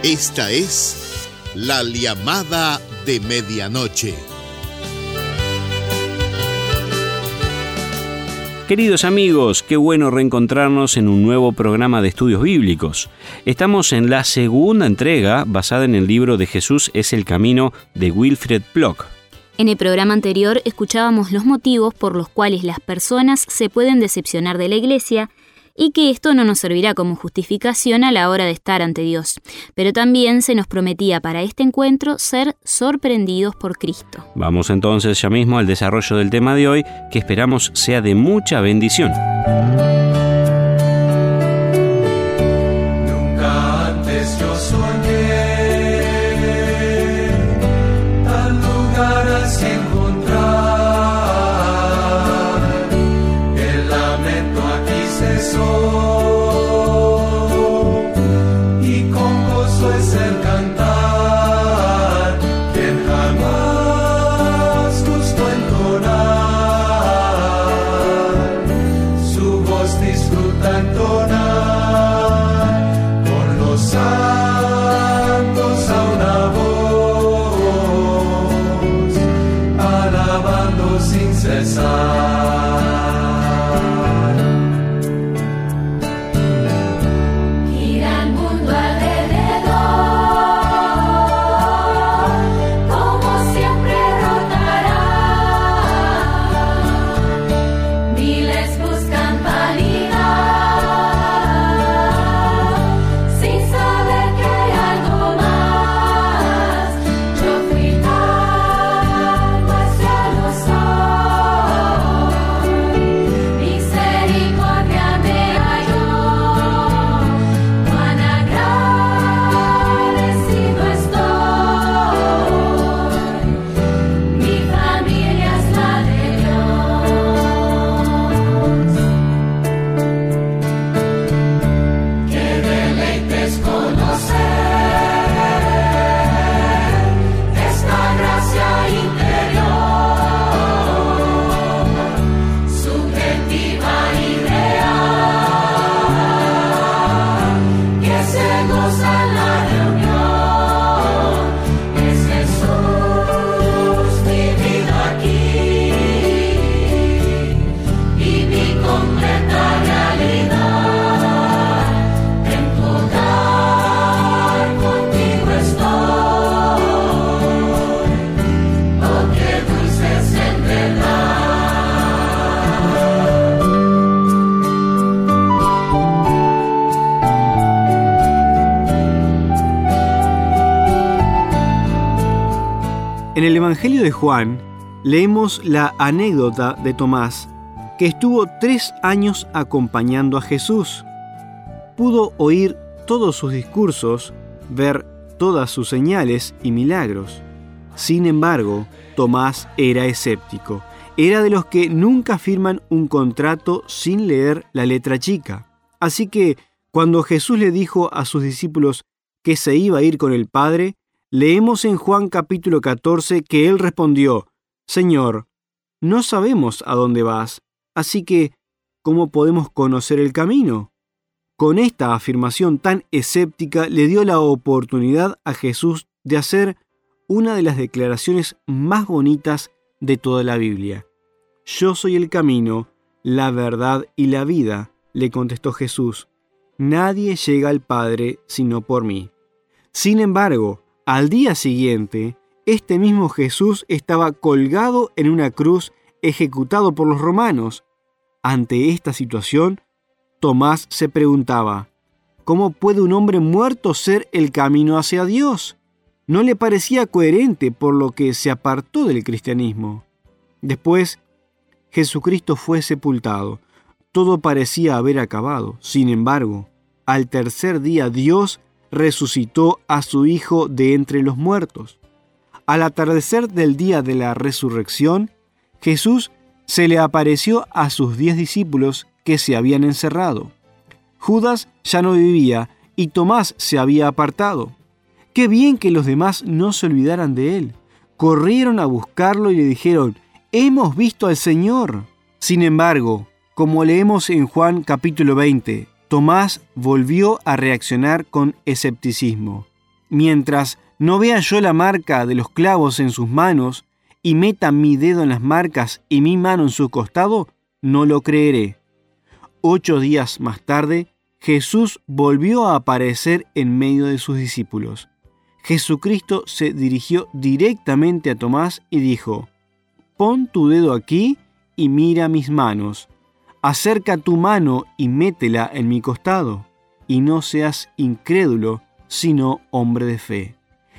Esta es La Llamada de Medianoche. Queridos amigos, qué bueno reencontrarnos en un nuevo programa de estudios bíblicos. Estamos en la segunda entrega basada en el libro de Jesús es el camino de Wilfred Plock. En el programa anterior escuchábamos los motivos por los cuales las personas se pueden decepcionar de la Iglesia y que esto no nos servirá como justificación a la hora de estar ante Dios. Pero también se nos prometía para este encuentro ser sorprendidos por Cristo. Vamos entonces ya mismo al desarrollo del tema de hoy, que esperamos sea de mucha bendición. Nunca antes yo soñé tal lugar así encontrar. El lamento aquí cesó y con gozo es el cantar. Quien jamás gustó entonar, su voz disfruta entonar con los santos a una voz, alabando sin cesar. Gira el mundo alrededor, como siempre rotará. Miles buscan validar, sin saber que hay algo más. Yo fui tal, pues ya lo soy. Misericordia me halló, cuán agradecido estoy. Mi familia es la de Dios. Qué deleite es conocer esta gracia interior, subjetiva y real, que se goza en la reunión. Es Jesús vivido aquí y mi completa realidad. En tu hogar contigo estoy, oh qué dulce es en verdad. En el Evangelio de Juan leemos la anécdota de Tomás, que estuvo 3 años acompañando a Jesús. Pudo oír todos sus discursos, ver todas sus señales y milagros. Sin embargo, Tomás era escéptico. Era de los que nunca firman un contrato sin leer la letra chica. Así que, cuando Jesús le dijo a sus discípulos que se iba a ir con el Padre, leemos en Juan capítulo 14 que él respondió: Señor, no sabemos a dónde vas, así que, ¿cómo podemos conocer el camino? Con esta afirmación tan escéptica le dio la oportunidad a Jesús de hacer una de las declaraciones más bonitas de toda la Biblia. Yo soy el camino, la verdad y la vida, le contestó Jesús. Nadie llega al Padre sino por mí. Sin embargo, al día siguiente, este mismo Jesús estaba colgado en una cruz, ejecutado por los romanos. Ante esta situación, Tomás se preguntaba: ¿cómo puede un hombre muerto ser el camino hacia Dios? No le parecía coherente, por lo que se apartó del cristianismo. Después, Jesucristo fue sepultado. Todo parecía haber acabado. Sin embargo, al tercer día Dios resucitó a su Hijo de entre los muertos. Al atardecer del día de la resurrección, Jesús se le apareció a sus 10 discípulos que se habían encerrado. Judas ya no vivía y Tomás se había apartado. Qué bien que los demás no se olvidaran de él. Corrieron a buscarlo y le dijeron: «Hemos visto al Señor». Sin embargo, como leemos en Juan capítulo 20, Tomás volvió a reaccionar con escepticismo. mientras no vea yo la marca de los clavos en sus manos y meta mi dedo en las marcas y mi mano en su costado, no lo creeré. 8 días más tarde, Jesús volvió a aparecer en medio de sus discípulos. Jesucristo se dirigió directamente a Tomás y dijo: «Pon tu dedo aquí y mira mis manos. Acerca tu mano y métela en mi costado, y no seas incrédulo, sino hombre de fe».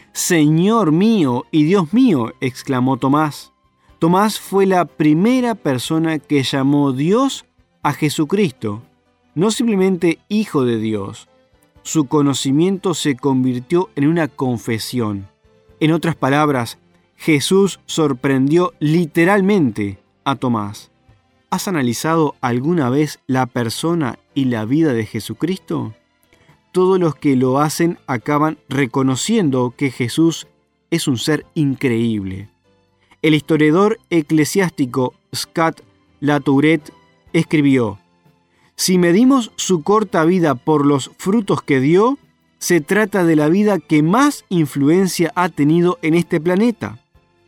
«Señor mío y Dios mío», exclamó Tomás. Tomás fue la primera persona que llamó Dios a Jesucristo, no simplemente Hijo de Dios. Su conocimiento se convirtió en una confesión. En otras palabras, Jesús sorprendió literalmente a Tomás. ¿Has analizado alguna vez la persona y la vida de Jesucristo? Todos los que lo hacen acaban reconociendo que Jesús es un ser increíble. El historiador eclesiástico Scott Latourette escribió: «Si medimos su corta vida por los frutos que dio, se trata de la vida que más influencia ha tenido en este planeta.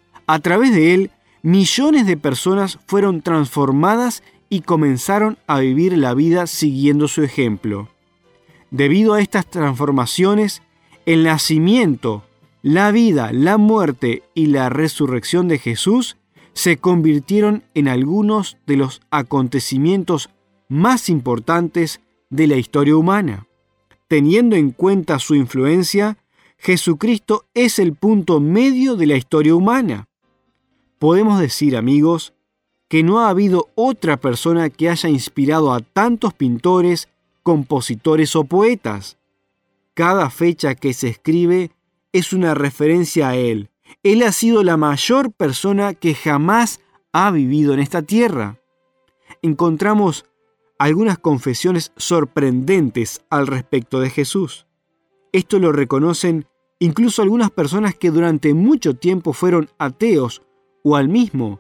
A través de él, millones de personas fueron transformadas y comenzaron a vivir la vida siguiendo su ejemplo. Debido a estas transformaciones, el nacimiento, la vida, la muerte y la resurrección de Jesús se convirtieron en algunos de los acontecimientos más importantes de la historia humana. Teniendo en cuenta su influencia, Jesucristo es el punto medio de la historia humana. Podemos decir, amigos, que no ha habido otra persona que haya inspirado a tantos pintores, compositores o poetas. Cada fecha que se escribe es una referencia a Él. Él ha sido la mayor persona que jamás ha vivido en esta tierra. Encontramos algunas confesiones sorprendentes al respecto de Jesús. Esto lo reconocen incluso algunas personas que durante mucho tiempo fueron ateos o al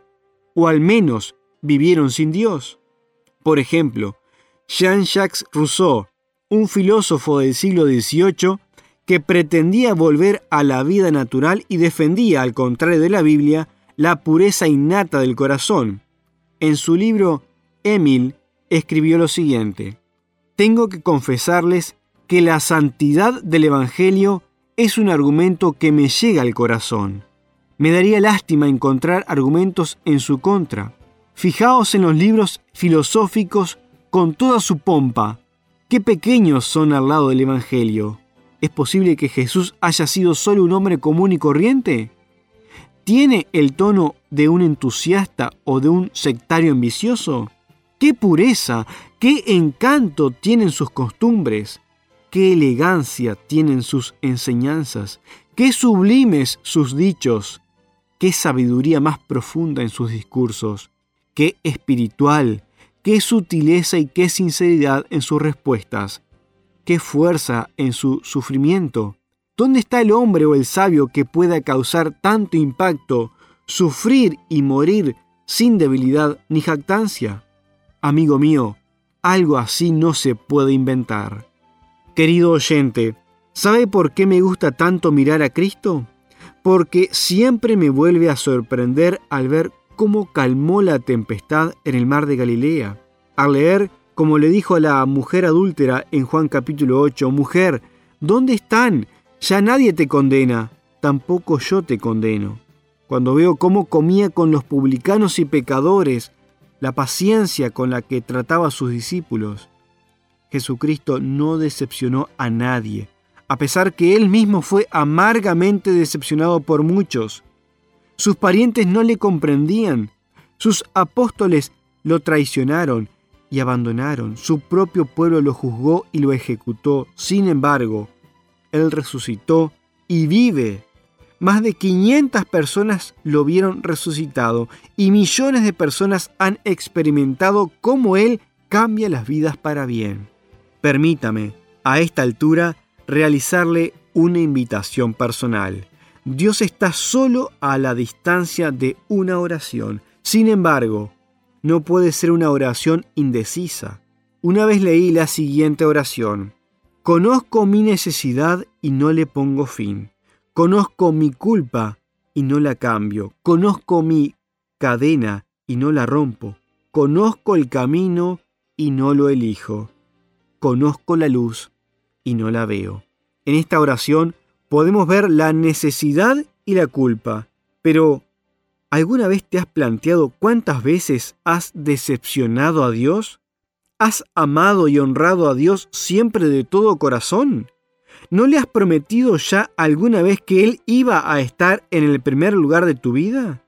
menos vivieron sin Dios. Por ejemplo, Jean-Jacques Rousseau, un filósofo del siglo XVIII que pretendía volver a la vida natural y defendía, al contrario de la Biblia, la pureza innata del corazón. En su libro Émile escribió lo siguiente: «Tengo que confesarles que la santidad del Evangelio es un argumento que me llega al corazón. Me daría lástima encontrar argumentos en su contra. Fijaos en los libros filosóficos con toda su pompa. Qué pequeños son al lado del Evangelio. ¿Es posible que Jesús haya sido solo un hombre común y corriente? ¿Tiene el tono de un entusiasta o de un sectario ambicioso? ¡Qué pureza! ¡Qué encanto tienen sus costumbres! ¡Qué elegancia tienen sus enseñanzas! ¡Qué sublimes sus dichos! ¡Qué sabiduría más profunda en sus discursos! ¡Qué espiritual! ¡Qué sutileza y qué sinceridad en sus respuestas! ¡Qué fuerza en su sufrimiento! ¿Dónde está el hombre o el sabio que pueda causar tanto impacto, sufrir y morir sin debilidad ni jactancia? Amigo mío, algo así no se puede inventar. Querido oyente, ¿sabe por qué me gusta tanto mirar a Cristo? Porque siempre me vuelve a sorprender al ver cómo calmó la tempestad en el mar de Galilea. Al leer, como le dijo a la mujer adúltera en Juan capítulo 8, «Mujer, ¿dónde están? Ya nadie te condena, tampoco yo te condeno». Cuando veo cómo comía con los publicanos y pecadores, la paciencia con la que trataba a sus discípulos. Jesucristo no decepcionó a nadie, a pesar que Él mismo fue amargamente decepcionado por muchos. Sus parientes no le comprendían, sus apóstoles lo traicionaron y abandonaron, su propio pueblo lo juzgó y lo ejecutó. Sin embargo, Él resucitó y vive. Más de 500 personas lo vieron resucitado y millones de personas han experimentado cómo Él cambia las vidas para bien. Permítame, a esta altura, realizarle una invitación personal. Dios está solo a la distancia de una oración. Sin embargo, no puede ser una oración indecisa. Una vez leí la siguiente oración: Conozco mi necesidad y no le pongo fin. Conozco mi culpa y no la cambio. Conozco mi cadena y no la rompo. Conozco el camino y no lo elijo. Conozco la luz y no la veo. En esta oración podemos ver la necesidad y la culpa. Pero, ¿alguna vez te has planteado cuántas veces has decepcionado a Dios? ¿Has amado y honrado a Dios siempre de todo corazón? ¿No le has prometido ya alguna vez que Él iba a estar en el primer lugar de tu vida?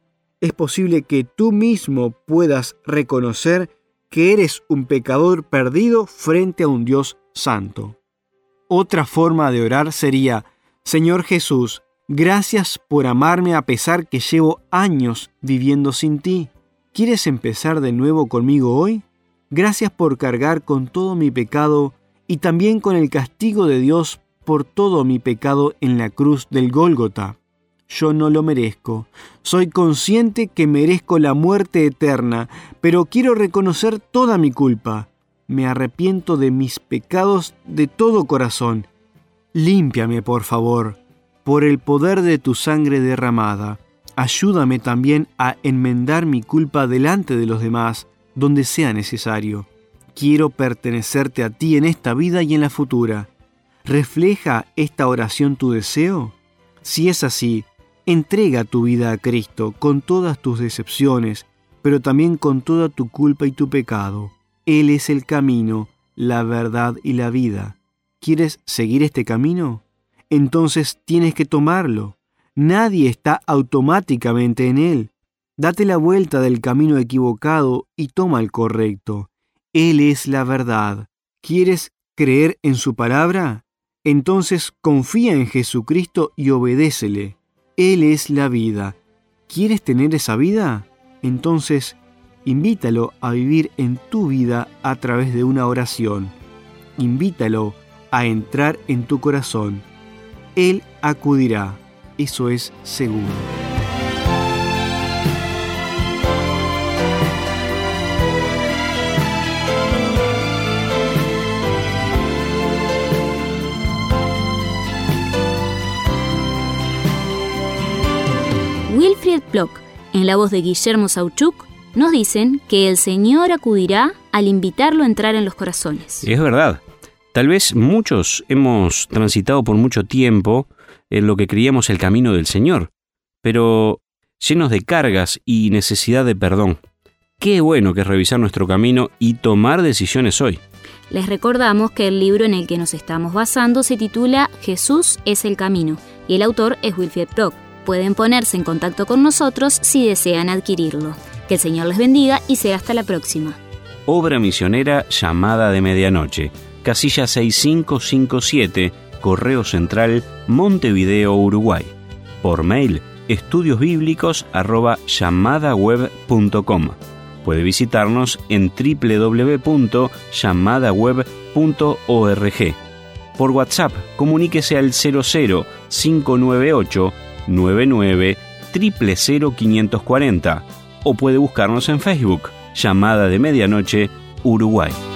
Es posible que tú mismo puedas reconocer que eres un pecador perdido frente a un Dios santo. Otra forma de orar sería: Señor Jesús, gracias por amarme a pesar que llevo años viviendo sin ti. ¿Quieres empezar de nuevo conmigo hoy? Gracias por cargar con todo mi pecado y también con el castigo de Dios por todo mi pecado en la cruz del Gólgota. Yo no lo merezco. Soy consciente que merezco la muerte eterna, pero quiero reconocer toda mi culpa. Me arrepiento de mis pecados de todo corazón. Límpiame, por favor, por el poder de tu sangre derramada. Ayúdame también a enmendar mi culpa delante de los demás, donde sea necesario. Quiero pertenecerte a ti en esta vida y en la futura. ¿Refleja esta oración tu deseo? Si es así, entrega tu vida a Cristo con todas tus decepciones, pero también con toda tu culpa y tu pecado. Él es el camino, la verdad y la vida. ¿Quieres seguir este camino? Entonces tienes que tomarlo. Nadie está automáticamente en él. Date la vuelta del camino equivocado y toma el correcto. Él es la verdad. ¿Quieres creer en su palabra? Entonces confía en Jesucristo y obedécele. Él es la vida. ¿Quieres tener esa vida? Entonces, invítalo a vivir en tu vida a través de una oración. Invítalo a entrar en tu corazón. Él acudirá. Eso es seguro. Wilfried Plock, en la voz de Guillermo Sauchuk, nos dicen que el Señor acudirá al invitarlo a entrar en los corazones. Es verdad. Tal vez muchos hemos transitado por mucho tiempo en lo que creíamos el camino del Señor, pero llenos de cargas y necesidad de perdón. Qué bueno que es revisar nuestro camino y tomar decisiones hoy. Les recordamos que el libro en el que nos estamos basando se titula Jesús es el camino y el autor es Wilfried Plock. Pueden ponerse en contacto con nosotros si desean adquirirlo. Que el Señor les bendiga y será hasta la próxima. Obra misionera Llamada de Medianoche, casilla 6557, Correo Central, Montevideo, Uruguay. Por mail, estudiosbiblicos@llamadaweb.com. Puede visitarnos en www.llamadaweb.org. Por WhatsApp, comuníquese al 00-598 99 000 540 o puede buscarnos en Facebook, Llamada de Medianoche, Uruguay.